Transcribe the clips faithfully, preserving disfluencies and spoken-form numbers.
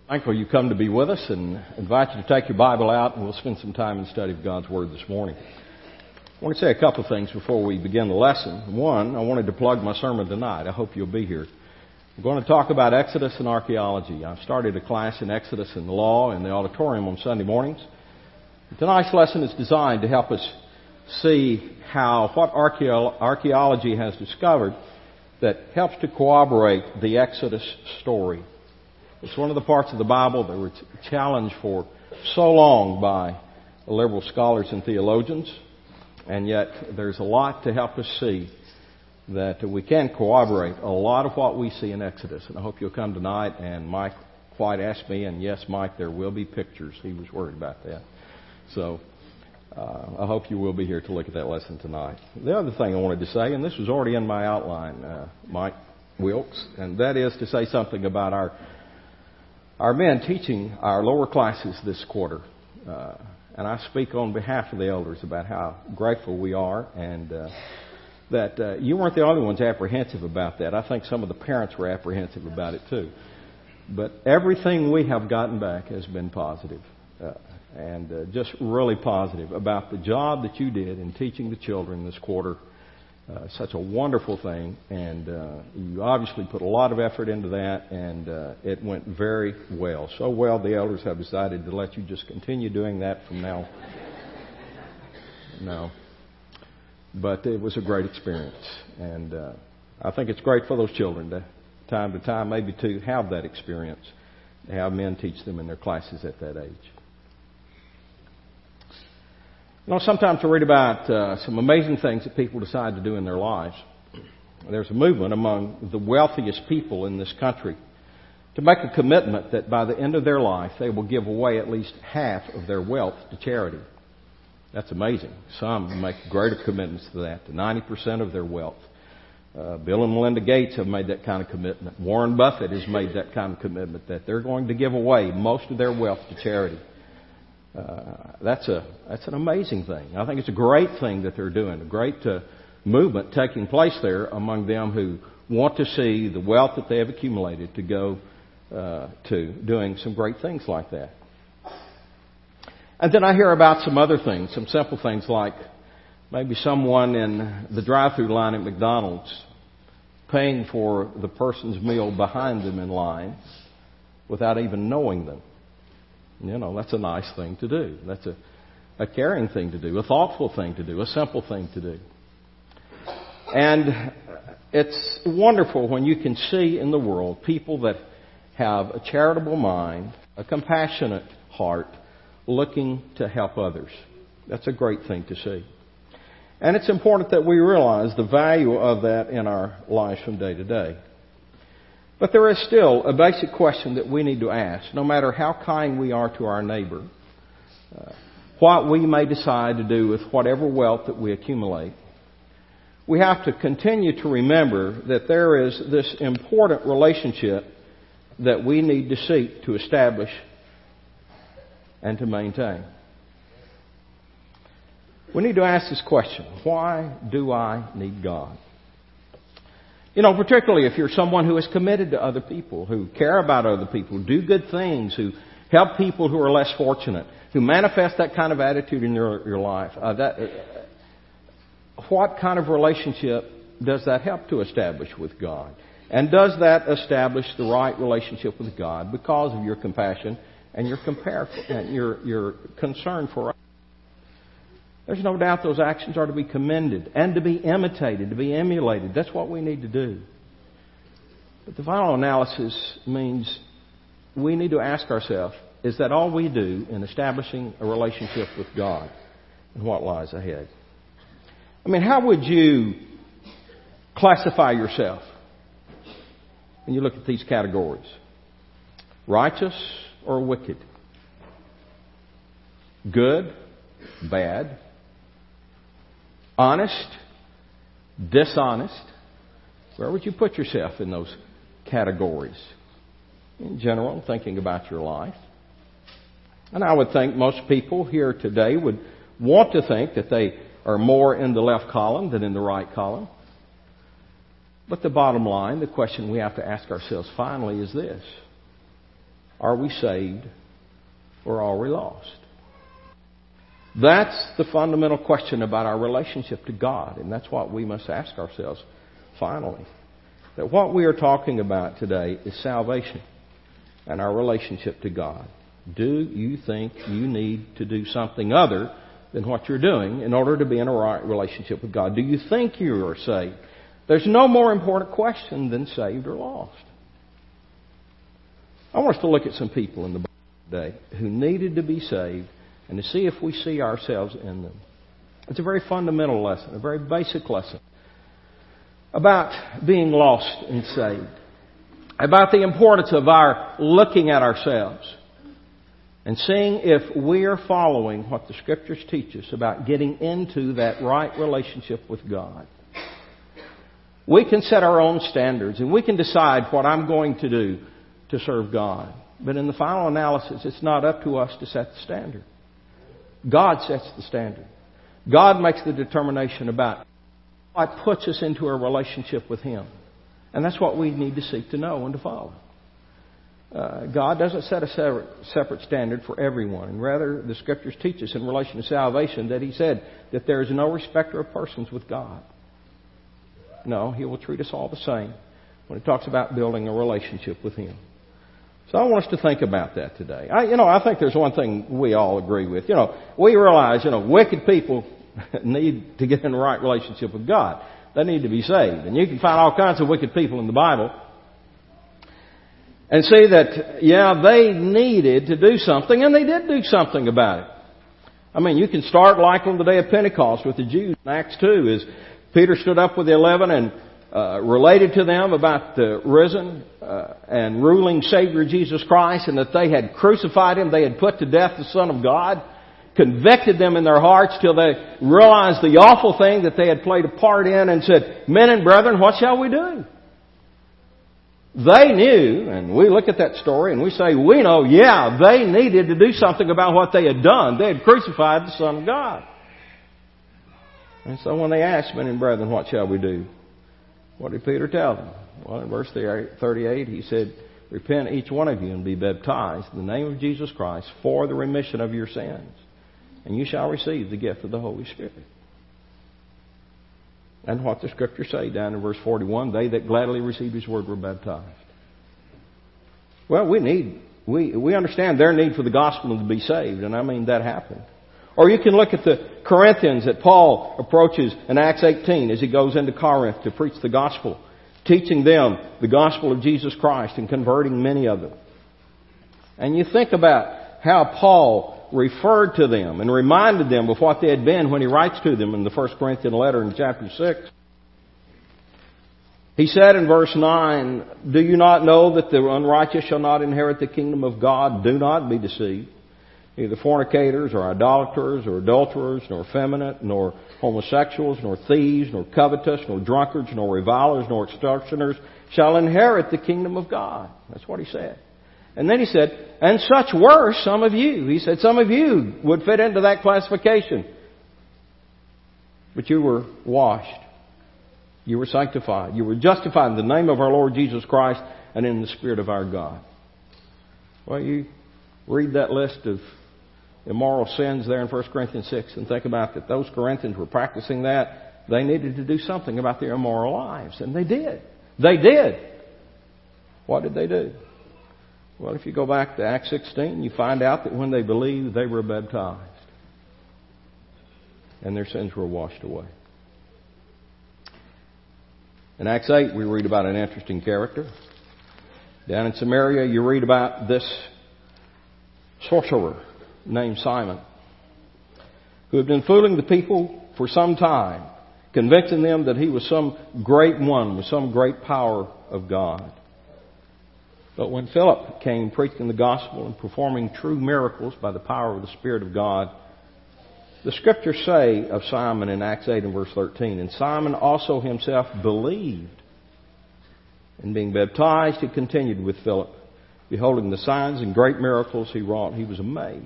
Thankful you come to be with us, and invite you to take your Bible out, and we'll spend some time in study of God's Word this morning. I want to say a couple of things before we begin the lesson. One, I wanted to plug my sermon tonight. I hope you'll be here. We're going to talk about Exodus and archaeology. I've started a class in Exodus and law in the auditorium on Sunday mornings. Tonight's lesson is designed to help us see how what archaeology has discovered that helps to corroborate the Exodus story. It's one of the parts of the Bible that were challenged for so long by liberal scholars and theologians, and yet there's a lot to help us see that we can corroborate a lot of what we see in Exodus. And I hope you'll come tonight. And Mike White asked me, and yes, Mike, there will be pictures. He was worried about that. So uh, I hope you will be here to look at that lesson tonight. The other thing I wanted to say, and this was already in my outline, uh, Mike Wilkes, and that is to say something about our Our men teaching our lower classes this quarter. Uh, and I speak on behalf of the elders about how grateful we are, and uh, that uh, you weren't the only ones apprehensive about that. I think some of the parents were apprehensive about it too. But everything we have gotten back has been positive, uh, and uh, just really positive about the job that you did in teaching the children this quarter. Uh, such a wonderful thing, and uh, you obviously put a lot of effort into that, and uh, it went very well. So well, the elders have decided to let you just continue doing that from now. No. But it was a great experience, and uh, I think it's great for those children to, time to time, maybe to have that experience, to have men teach them in their classes at that age. You know, sometimes I read about uh, some amazing things that people decide to do in their lives. There's a movement among the wealthiest people in this country to make a commitment that by the end of their life they will give away at least half of their wealth to charity. That's amazing. Some make greater commitments to that, to ninety percent of their wealth. Uh, Bill and Melinda Gates have made that kind of commitment. Warren Buffett has made that kind of commitment that they're going to give away most of their wealth to charity. Uh, that's a that's an amazing thing. I think it's a great thing that they're doing, a great uh, movement taking place there among them who want to see the wealth that they have accumulated to go uh, to doing some great things like that. And then I hear about some other things, some simple things like maybe someone in the drive-through line at McDonald's paying for the person's meal behind them in line without even knowing them. You know, that's a nice thing to do. That's a, a caring thing to do, a thoughtful thing to do, a simple thing to do. And it's wonderful when you can see in the world people that have a charitable mind, a compassionate heart, looking to help others. That's a great thing to see. And it's important that we realize the value of that in our lives from day to day. But there is still a basic question that we need to ask, no matter how kind we are to our neighbor, uh, what we may decide to do with whatever wealth that we accumulate. We have to continue to remember that there is this important relationship that we need to seek to establish and to maintain. We need to ask this question: why do I need God? You know, particularly if you're someone who is committed to other people, who care about other people, do good things, who help people who are less fortunate, who manifest that kind of attitude in your, your life. Uh, that, uh, what kind of relationship does that help to establish with God? And does that establish the right relationship with God because of your compassion and your, compare, and your, your concern for others? There's no doubt those actions are to be commended and to be imitated, to be emulated. That's what we need to do. But the final analysis means we need to ask ourselves, is that all we do in establishing a relationship with God and what lies ahead? I mean, how would you classify yourself when you look at these categories? Righteous or wicked? Good? Bad? Honest, dishonest? Where would you put yourself in those categories? In general, thinking about your life. And I would think most people here today would want to think that they are more in the left column than in the right column. But the bottom line, the question we have to ask ourselves finally is this: Are we saved or are we lost? That's the fundamental question about our relationship to God, and that's what we must ask ourselves finally. That what we are talking about today is salvation and our relationship to God. Do you think you need to do something other than what you're doing in order to be in a right relationship with God? Do you think you are saved? There's no more important question than saved or lost. I want us to look at some people in the Bible today who needed to be saved and to see if we see ourselves in them. It's a very fundamental lesson, a very basic lesson about being lost and saved, about the importance of our looking at ourselves and seeing if we are following what the Scriptures teach us about getting into that right relationship with God. We can set our own standards and we can decide what I'm going to do to serve God. But in the final analysis, it's not up to us to set the standard. God sets the standard. God makes the determination about what puts us into a relationship with Him. And that's what we need to seek to know and to follow. Uh, God doesn't set a separate, separate standard for everyone. And rather, the Scriptures teach us in relation to salvation that He said that there is no respecter of persons with God. No, He will treat us all the same when He talks about building a relationship with Him. So I want us to think about that today. I, you know, I think there's one thing we all agree with. You know, we realize, you know, wicked people need to get in the right relationship with God. They need to be saved. And you can find all kinds of wicked people in the Bible and see that, yeah, they needed to do something, and they did do something about it. I mean, you can start like on the day of Pentecost with the Jews in Acts two, as Peter stood up with the eleven and Uh, related to them about the risen uh, and ruling Savior Jesus Christ, and that they had crucified Him, they had put to death the Son of God, convicted them in their hearts till they realized the awful thing that they had played a part in, and said, "Men and brethren, what shall we do?" They knew, and we look at that story and we say, we know, yeah, they needed to do something about what they had done. They had crucified the Son of God. And so when they asked, "Men and brethren, what shall we do?" What did Peter tell them? Well, in verse thirty-eight, he said, "Repent each one of you and be baptized in the name of Jesus Christ for the remission of your sins, and you shall receive the gift of the Holy Spirit." And what the Scriptures say down in verse forty-one, they that gladly received His word were baptized. Well, we need, we, we understand their need for the gospel to be saved, and I mean that happened. Or you can look at the Corinthians that Paul approaches in Acts eighteen as he goes into Corinth to preach the gospel, teaching them the gospel of Jesus Christ and converting many of them. And you think about how Paul referred to them and reminded them of what they had been when he writes to them in the First Corinthian letter in chapter six. He said in verse nine, "Do you not know that the unrighteous shall not inherit the kingdom of God? Do not be deceived. Neither fornicators, or idolaters, or adulterers, nor effeminate, nor homosexuals, nor thieves, nor covetous, nor drunkards, nor revilers, nor extortioners shall inherit the kingdom of God." That's what he said. And then he said, "And such were some of you." He said, some of you would fit into that classification. But you were washed. You were sanctified. You were justified in the name of our Lord Jesus Christ and in the Spirit of our God. Well, you read that list of immoral sins there in First Corinthians six and think about that those Corinthians were practicing that. They needed to do something about their immoral lives. And they did. They did. What did they do? Well, if you go back to Acts sixteen, you find out that when they believed, they were baptized. And their sins were washed away. In Acts eight, we read about an interesting character. Down in Samaria, you read about this sorcerer named Simon, who had been fooling the people for some time, convincing them that he was some great one with some great power of God. But when Philip came preaching the gospel and performing true miracles by the power of the Spirit of God, the Scriptures say of Simon in Acts eight and verse thirteen, "And Simon also himself believed, and being baptized, he continued with Philip. Beholding the signs and great miracles he wrought, he was amazed."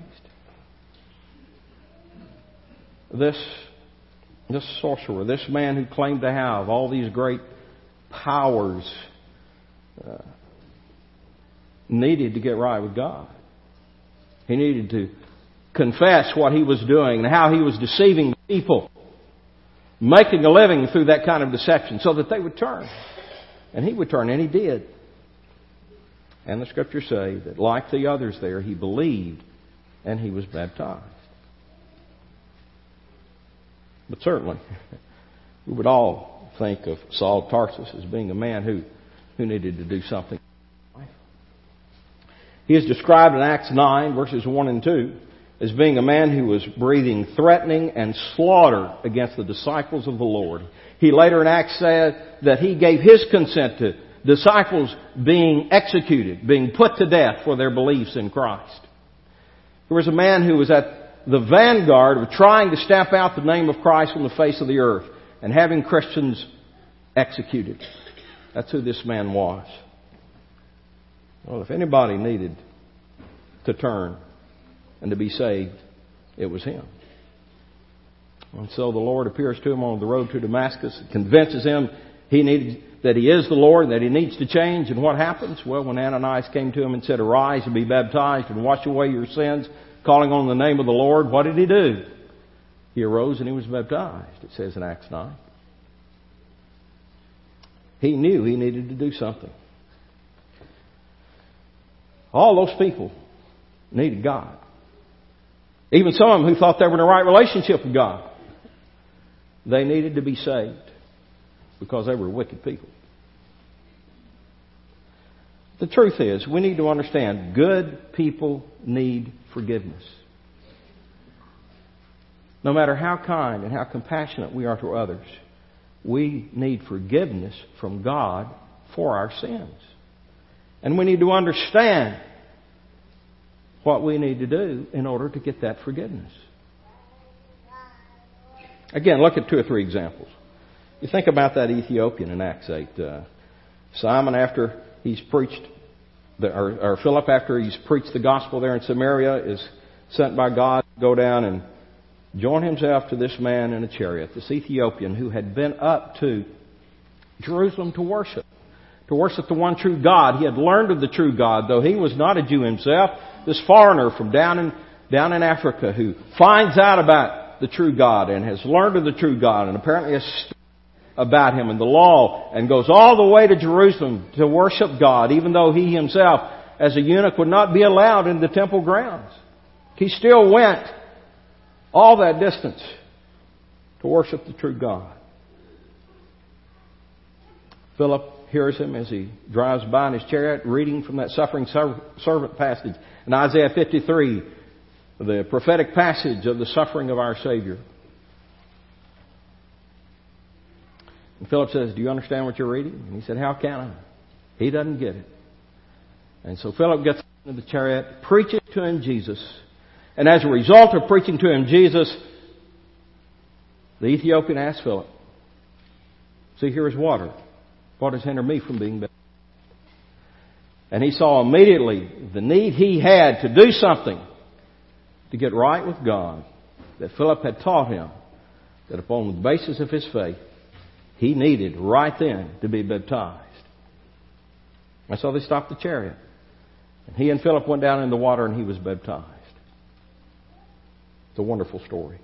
This, this sorcerer, this man who claimed to have all these great powers, uh, needed to get right with God. He needed to confess what he was doing and how he was deceiving people, making a living through that kind of deception so that they would turn. And he would turn, and he did. And the Scriptures say that like the others there, he believed and he was baptized. But certainly, we would all think of Saul of Tarsus as being a man who, who needed to do something. He is described in Acts nine, verses one and two, as being a man who was breathing threatening and slaughter against the disciples of the Lord. He later in Acts said that he gave his consent to disciples being executed, being put to death for their beliefs in Christ. There was a man who was at the vanguard of trying to stamp out the name of Christ from the face of the earth and having Christians executed. That's who this man was. Well, if anybody needed to turn and to be saved, it was him. And so the Lord appears to him on the road to Damascus and convinces him he needs, that he is the Lord, that he needs to change. And what happens? Well, when Ananias came to him and said, "Arise and be baptized and wash away your sins, calling on the name of the Lord," what did he do? He arose and he was baptized, it says in Acts nine. He knew he needed to do something. All those people needed God. Even some of them who thought they were in a right relationship with God. They needed to be saved because they were wicked people. The truth is, we need to understand good people need forgiveness. No matter how kind and how compassionate we are to others, we need forgiveness from God for our sins. And we need to understand what we need to do in order to get that forgiveness. Again, look at two or three examples. You think about that Ethiopian in Acts eight. Uh, Simon, after he's preached, the, or, or Philip, after he's preached the gospel there in Samaria, is sent by God to go down and join himself to this man in a chariot, this Ethiopian who had been up to Jerusalem to worship. To worship the one true God. He had learned of the true God, though he was not a Jew himself. This foreigner from down in, down in Africa who finds out about the true God and has learned of the true God and apparently has studied about Him and the law and goes all the way to Jerusalem to worship God, even though he himself, as a eunuch, would not be allowed in the temple grounds. He still went all that distance to worship the true God. Philip hears him as he drives by in his chariot, reading from that suffering servant passage in Isaiah fifty-three, the prophetic passage of the suffering of our Savior. And Philip says, "Do you understand what you're reading?" And he said, "How can I?" He doesn't get it. And so Philip gets into the chariot, preaches to him Jesus. And as a result of preaching to him Jesus, the Ethiopian asked Philip, "See, here is water. What does hinder me from being baptized?" And he saw immediately the need he had to do something to get right with God, that Philip had taught him that upon the basis of his faith, he needed right then to be baptized. And so they stopped the chariot. And he and Philip went down in the water and he was baptized. It's a wonderful story.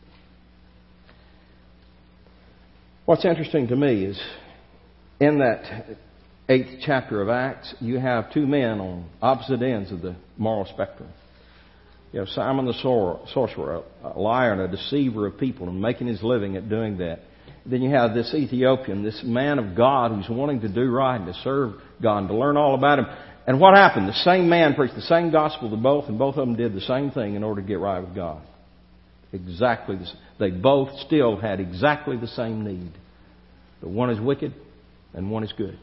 What's interesting to me is in that eighth chapter of Acts, you have two men on opposite ends of the moral spectrum. You have Simon the sorcerer, a liar and a deceiver of people and making his living at doing that. Then you have this Ethiopian, this man of God who's wanting to do right and to serve God and to learn all about Him. And what happened? The same man preached the same gospel to both, and both of them did the same thing in order to get right with God. Exactly the same. They both still had exactly the same need. But one is wicked and one is good.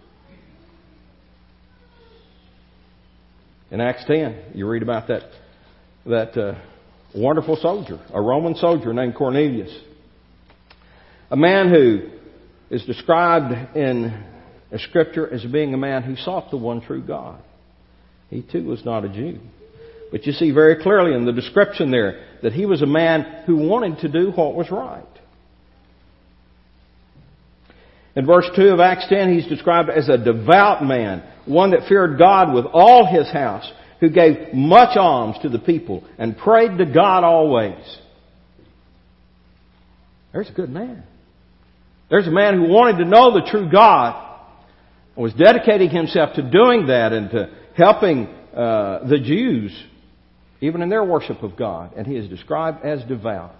In Acts ten, you read about that that uh, wonderful soldier, a Roman soldier named Cornelius. A man who is described in a Scripture as being a man who sought the one true God. He too was not a Jew. But you see very clearly in the description there that he was a man who wanted to do what was right. In verse two of Acts ten, he's described as a devout man, one that feared God with all his house, who gave much alms to the people and prayed to God always. There's a good man. There's a man who wanted to know the true God and was dedicating himself to doing that and to helping uh, the Jews, even in their worship of God. And he is described as devout.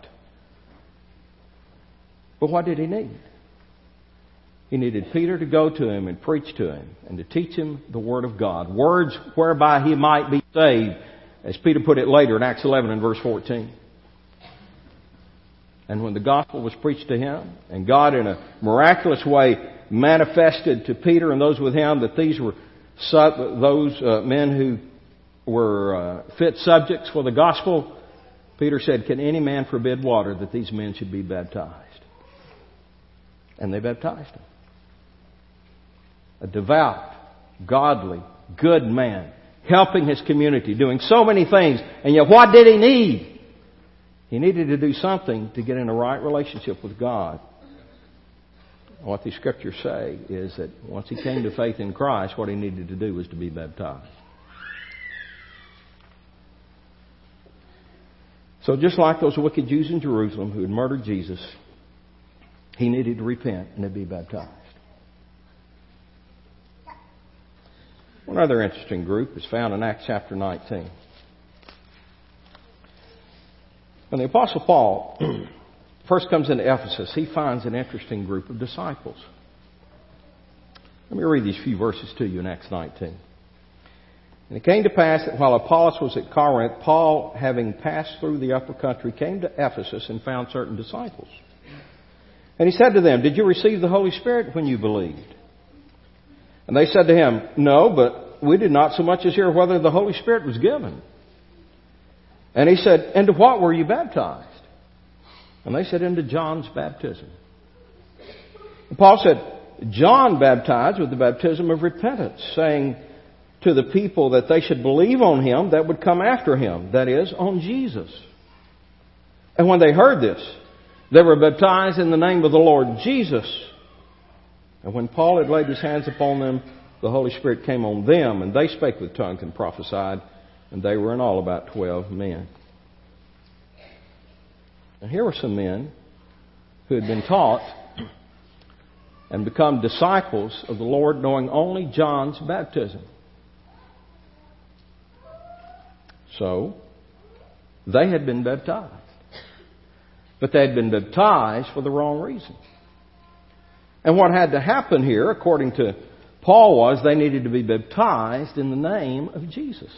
But what did he need? He needed Peter to go to him and preach to him and to teach him the Word of God. Words whereby he might be saved, as Peter put it later in Acts eleven and verse fourteen. And when the gospel was preached to him, and God in a miraculous way manifested to Peter and those with him that these were those uh, men who were uh, fit subjects for the gospel, Peter said, "Can any man forbid water that these men should be baptized?" And they baptized him. A devout, godly, good man, helping his community, doing so many things. And yet what did he need? He needed to do something to get in a right relationship with God. What the Scriptures say is that once he came to faith in Christ, what he needed to do was to be baptized. So just like those wicked Jews in Jerusalem who had murdered Jesus, he needed to repent and to be baptized. One other interesting group is found in Acts chapter nineteen. When the Apostle Paul first comes into Ephesus, he finds an interesting group of disciples. Let me read these few verses to you in Acts nineteen. "And it came to pass that while Apollos was at Corinth, Paul, having passed through the upper country, came to Ephesus and found certain disciples. And he said to them, 'Did you receive the Holy Spirit when you believed?' And they said to him, 'No, but we did not so much as hear whether the Holy Spirit was given.' And he said, 'Into what were you baptized?' And they said, 'Into John's baptism.' And Paul said, 'John baptized with the baptism of repentance, saying to the people that they should believe on him that would come after him, that is, on Jesus. And when they heard this, they were baptized in the name of the Lord Jesus. And when Paul had laid his hands upon them, the Holy Spirit came on them, and they spake with tongues and prophesied, and they were in all about twelve men." And here were some men who had been taught and become disciples of the Lord, knowing only John's baptism. So, they had been baptized. But they had been baptized for the wrong reason. And what had to happen here, according to Paul, was they needed to be baptized in the name of Jesus.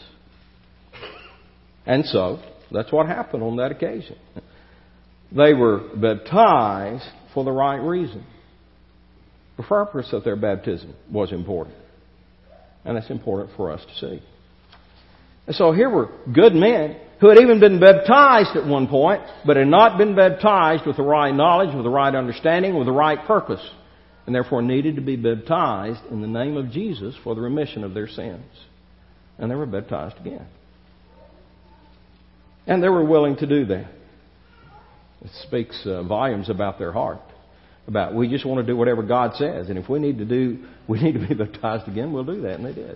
And so, that's what happened on that occasion. They were baptized for the right reason. The purpose of their baptism was important. And that's important for us to see. And so here were good men who had even been baptized at one point, but had not been baptized with the right knowledge, with the right understanding, with the right purpose, and therefore needed to be baptized in the name of Jesus for the remission of their sins. And they were baptized again. And they were willing to do that. It speaks uh, volumes about their heart. About, we just want to do whatever God says, and if we need to do, we need to be baptized again, we'll do that, and they did.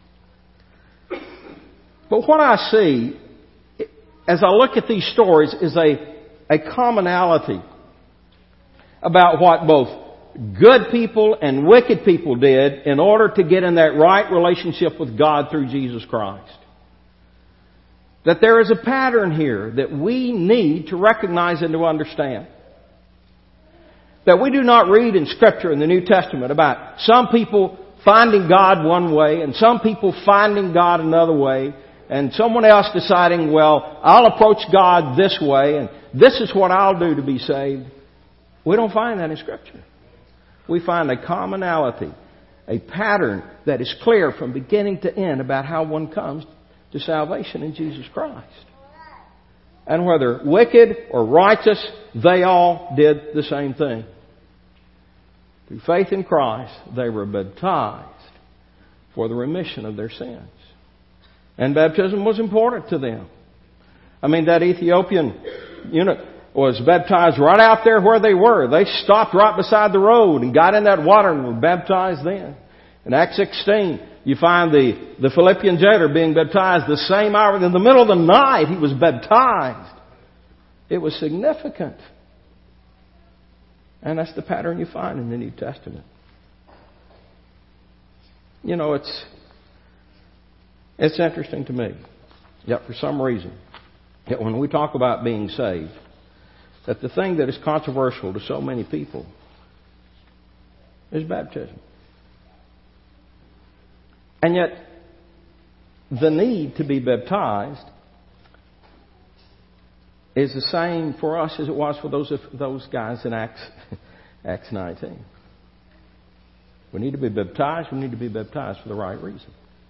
But what I see, as I look at these stories, is a, a commonality about what both good people and wicked people did in order to get in that right relationship with God through Jesus Christ. That there is a pattern here that we need to recognize and to understand. That we do not read in Scripture in the New Testament about some people finding God one way and some people finding God another way, and someone else deciding, well, I'll approach God this way and this is what I'll do to be saved. We don't find that in Scripture. We find a commonality, a pattern that is clear from beginning to end about how one comes to salvation in Jesus Christ. And whether wicked or righteous, they all did the same thing. Through faith in Christ, they were baptized for the remission of their sins. And baptism was important to them. I mean, that Ethiopian eunuch was baptized right out there where they were. They stopped right beside the road and got in that water and were baptized then. In Acts sixteen, you find the, the Philippian jailer being baptized the same hour. In the middle of the night, he was baptized. It was significant. And that's the pattern you find in the New Testament. You know, it's it's interesting to me, yet for some reason, that when we talk about being saved, that the thing that is controversial to so many people is baptism. And yet, the need to be baptized is the same for us as it was for those those guys in Acts Acts nineteen. We need to be baptized. We need to be baptized for the right reason.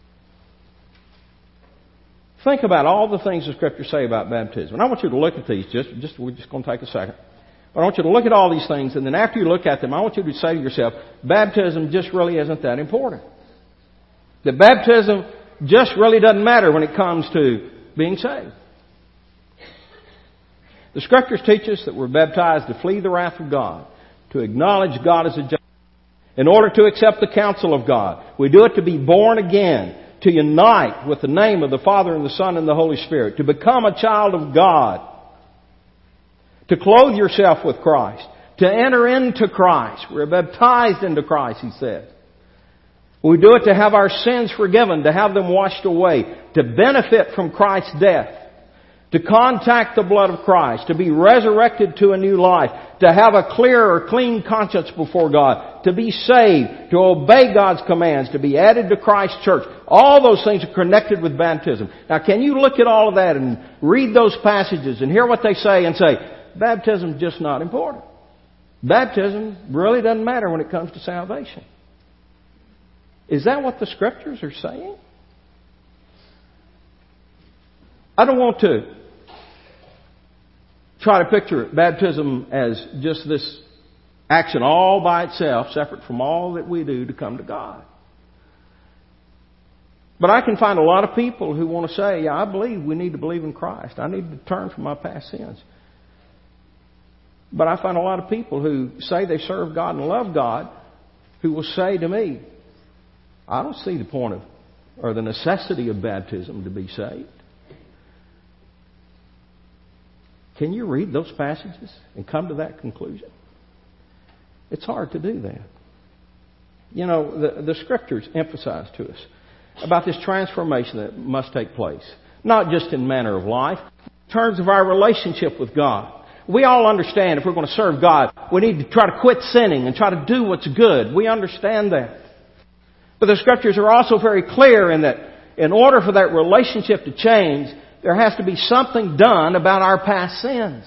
Think about all the things the Scriptures say about baptism. And I want you to look at these. Just, just we're just going to take a second. But I want you to look at all these things, and then after you look at them, I want you to say to yourself, baptism just really isn't that important. That baptism just really doesn't matter when it comes to being saved. The Scriptures teach us that we're baptized to flee the wrath of God, to acknowledge God as a judge, in order to accept the counsel of God. We do it to be born again, to unite with the name of the Father and the Son and the Holy Spirit, to become a child of God, to clothe yourself with Christ, to enter into Christ. We're baptized into Christ, he said. We do it to have our sins forgiven, to have them washed away, to benefit from Christ's death, to contact the blood of Christ, to be resurrected to a new life, to have a clear or clean conscience before God, to be saved, to obey God's commands, to be added to Christ's church. All those things are connected with baptism. Now, can you look at all of that and read those passages and hear what they say and say, baptism is just not important. Baptism really doesn't matter when it comes to salvation. Is that what the Scriptures are saying? I don't want to try to picture baptism as just this action all by itself, separate from all that we do to come to God. But I can find a lot of people who want to say, yeah, I believe we need to believe in Christ. I need to turn from my past sins. But I find a lot of people who say they serve God and love God who will say to me, I don't see the point of or the necessity of baptism to be saved. Can you read those passages and come to that conclusion? It's hard to do that. You know, the, the Scriptures emphasize to us about this transformation that must take place. Not just in manner of life, in terms of our relationship with God. We all understand if we're going to serve God, we need to try to quit sinning and try to do what's good. We understand that. But the Scriptures are also very clear in that in order for that relationship to change, there has to be something done about our past sins.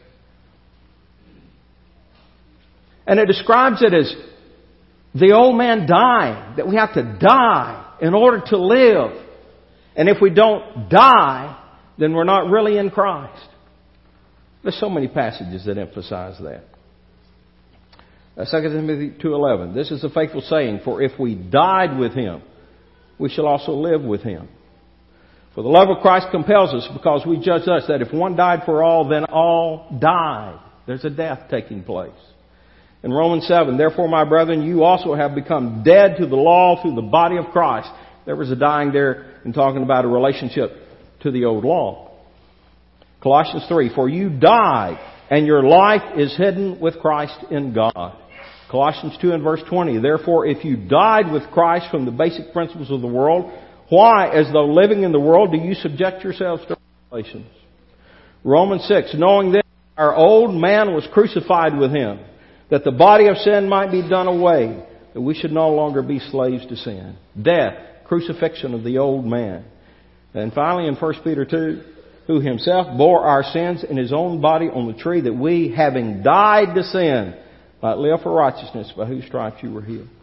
And it describes it as the old man dying, that we have to die in order to live. And if we don't die, then we're not really in Christ. There's so many passages that emphasize that. Uh, Second Timothy two eleven. This is a faithful saying, for if we died with Him, we shall also live with Him. For the love of Christ compels us, because we judge thus that if one died for all, then all died. There's a death taking place. In Romans seven, therefore, my brethren, you also have become dead to the law through the body of Christ. There was a dying there in talking about a relationship to the old law. Colossians three, for you died, and your life is hidden with Christ in God. Colossians two and verse twenty, therefore, if you died with Christ from the basic principles of the world, why, as though living in the world, do you subject yourselves to regulations? Romans six, knowing this, our old man was crucified with Him, that the body of sin might be done away, that we should no longer be slaves to sin. Death, crucifixion of the old man. And finally in First Peter two, who Himself bore our sins in His own body on the tree, that we, having died to sin, might live for righteousness, by whose stripes you were healed.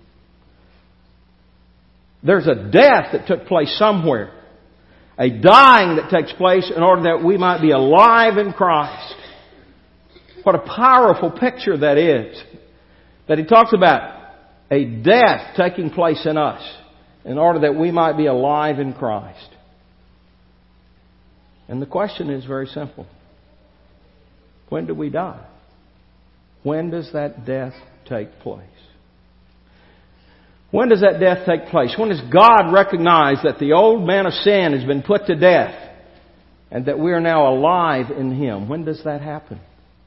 There's a death that took place somewhere. A dying that takes place in order that we might be alive in Christ. What a powerful picture that is. That He talks about a death taking place in us in order that we might be alive in Christ. And the question is very simple. When do we die? When does that death take place? When does that death take place? When does God recognize that the old man of sin has been put to death and that we are now alive in Him? When does that happen?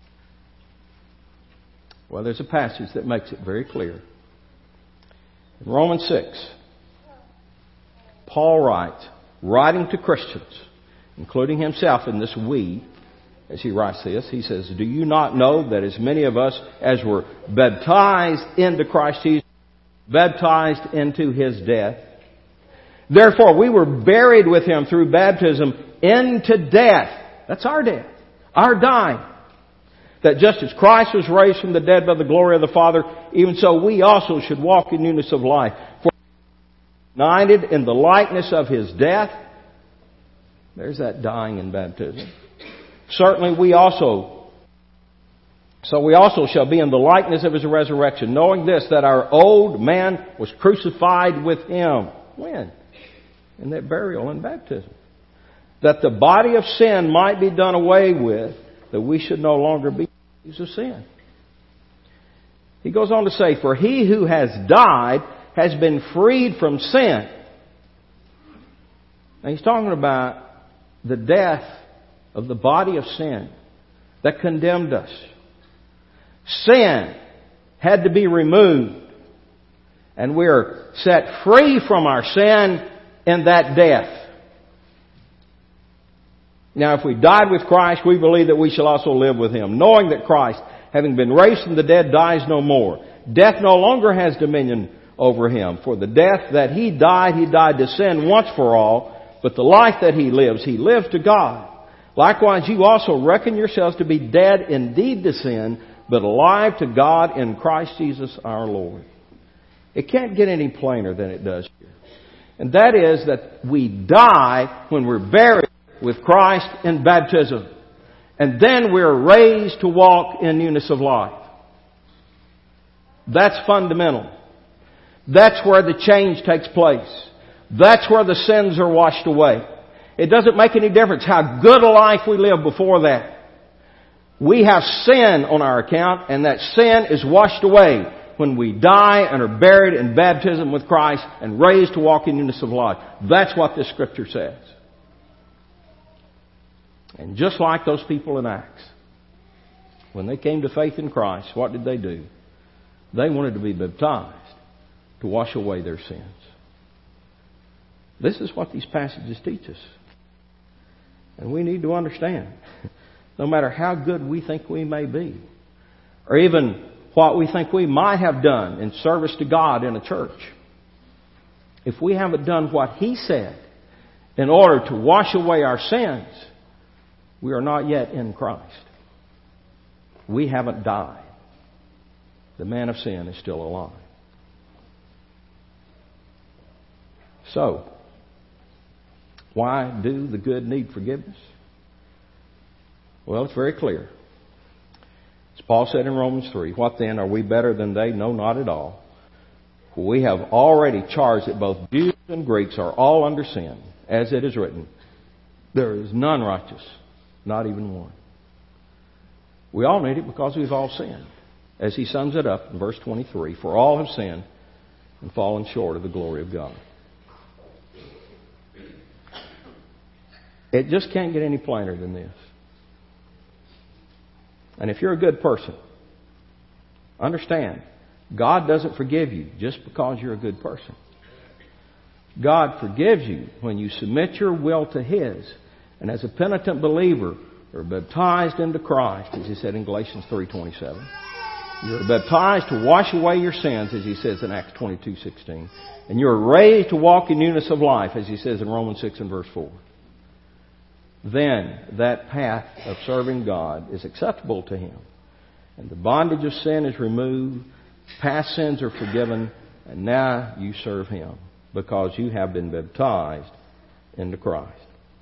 Well, there's a passage that makes it very clear. In Romans six, Paul writes, writing to Christians, including himself in this we, as he writes this, he says, do you not know that as many of us as were baptized into Christ Jesus, baptized into His death? Therefore, we were buried with Him through baptism into death. That's our death. Our dying. That just as Christ was raised from the dead by the glory of the Father, even so we also should walk in newness of life. For united in the likeness of His death. There's that dying in baptism. Certainly we also, so we also shall be in the likeness of His resurrection, knowing this, that our old man was crucified with Him. When? In that burial and baptism. That the body of sin might be done away with, that we should no longer be slaves of sin. He goes on to say, for he who has died has been freed from sin. Now he's talking about the death of the body of sin that condemned us. Sin had to be removed. And we're set free from our sin in that death. Now, if we died with Christ, we believe that we shall also live with Him, knowing that Christ, having been raised from the dead, dies no more. Death no longer has dominion over Him. For the death that He died, He died to sin once for all, but the life that He lives, He lives to God. Likewise, you also reckon yourselves to be dead indeed to sin, but alive to God in Christ Jesus our Lord. It can't get any plainer than it does here. And that is that we die when we're buried with Christ in baptism. And then we're raised to walk in newness of life. That's fundamental. That's where the change takes place. That's where the sins are washed away. It doesn't make any difference how good a life we live before that. We have sin on our account, and that sin is washed away when we die and are buried in baptism with Christ and raised to walk in newness of life. That's what this Scripture says. And just like those people in Acts, when they came to faith in Christ, what did they do? They wanted to be baptized to wash away their sins. This is what these passages teach us. And we need to understand, no matter how good we think we may be, or even what we think we might have done in service to God in a church, if we haven't done what He said in order to wash away our sins, we are not yet in Christ. We haven't died. The man of sin is still alive. So, why do the good need forgiveness? Well, it's very clear. As Paul said in Romans three, what then? Are we better than they? No, not at all. For we have already charged that both Jews and Greeks are all under sin, as it is written, there is none righteous, not even one. We all need it because we've all sinned. As he sums it up in verse twenty-three, for all have sinned and fallen short of the glory of God. It just can't get any plainer than this. And if you're a good person, understand, God doesn't forgive you just because you're a good person. God forgives you when you submit your will to His. And as a penitent believer, you're baptized into Christ, as He said in Galatians three twenty-seven. You're baptized to wash away your sins, as He says in Acts twenty-two sixteen. And you're raised to walk in newness of life, as He says in Romans six and verse four. Then that path of serving God is acceptable to Him. And the bondage of sin is removed, past sins are forgiven, and now you serve Him because you have been baptized into Christ.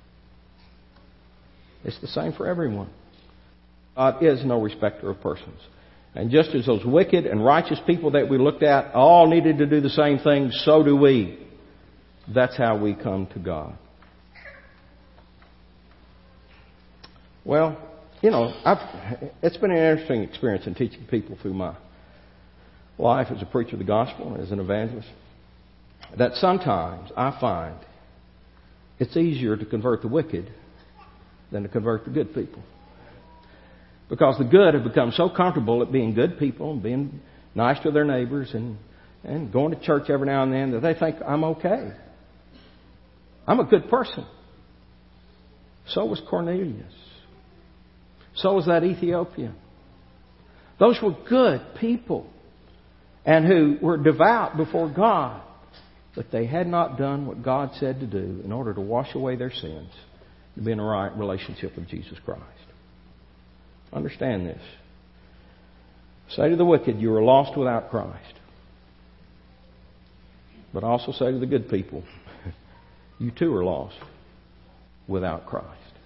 It's the same for everyone. God is no respecter of persons. And just as those wicked and righteous people that we looked at all needed to do the same thing, so do we. That's how we come to God. Well, you know, I've, it's been an interesting experience in teaching people through my life as a preacher of the gospel and as an evangelist, that sometimes I find it's easier to convert the wicked than to convert the good people. Because the good have become so comfortable at being good people and being nice to their neighbors and, and going to church every now and then that they think I'm okay. I'm a good person. So was Cornelius. So was that Ethiopian. Those were good people and who were devout before God. But they had not done what God said to do in order to wash away their sins, to be in a right relationship with Jesus Christ. Understand this. Say to the wicked, you are lost without Christ. But also say to the good people, you too are lost without Christ.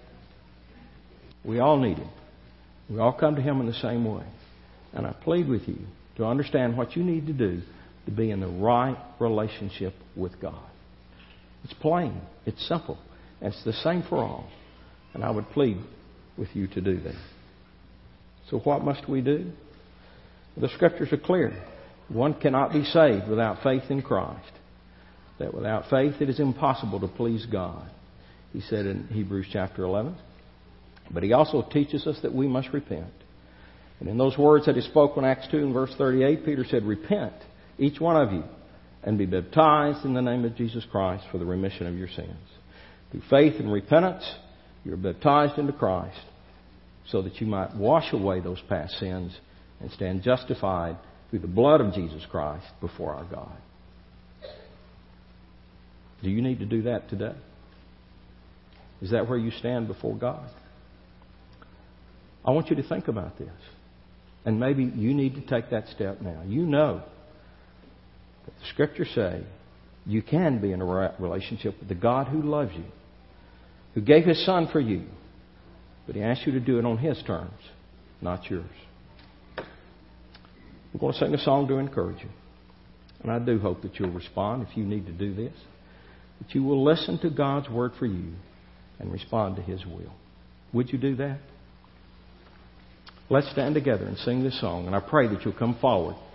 We all need Him. We all come to Him in the same way. And I plead with you to understand what you need to do to be in the right relationship with God. It's plain. It's simple. And it's the same for all. And I would plead with you to do that. So what must we do? The Scriptures are clear. One cannot be saved without faith in Christ. That without faith it is impossible to please God. He said in Hebrews chapter eleven. But He also teaches us that we must repent. And in those words that He spoke in Acts two and verse thirty-eight, Peter said, repent, each one of you, and be baptized in the name of Jesus Christ for the remission of your sins. Through faith and repentance, you're baptized into Christ so that you might wash away those past sins and stand justified through the blood of Jesus Christ before our God. Do you need to do that today? Is that where you stand before God? I want you to think about this. And maybe you need to take that step now. You know that the Scriptures say you can be in a right relationship with the God who loves you, who gave His Son for you. But He asks you to do it on His terms, not yours. We're going to sing a song to encourage you. And I do hope that you'll respond if you need to do this. That you will listen to God's word for you and respond to His will. Would you do that? Let's stand together and sing this song. And I pray that you'll come forward